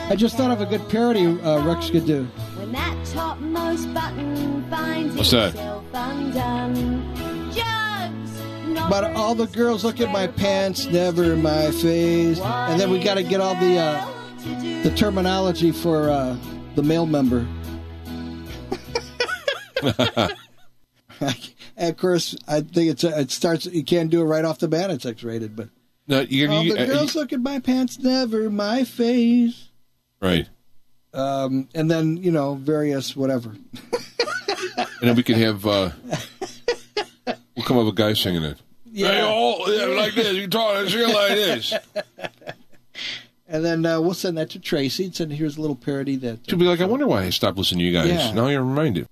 I just thought of a good parody Rex could do. When that topmost button finds What's that? itself undone. Jugs, not But all the girls look at my pants, never my face. And then we got to get all the terminology for the male member. And of course, I think it starts. You can't do it right off the bat. It's X-rated, but No, all the girls look at my pants, never my face. right. And then various whatever. And then we can have. We'll come up with guys singing it. Yeah. Like this. You talk sing like this. And then we'll send that to Tracy and send here's a little parody that. She'll be like, I wonder why I stopped listening to you guys. Yeah. Now you're reminded.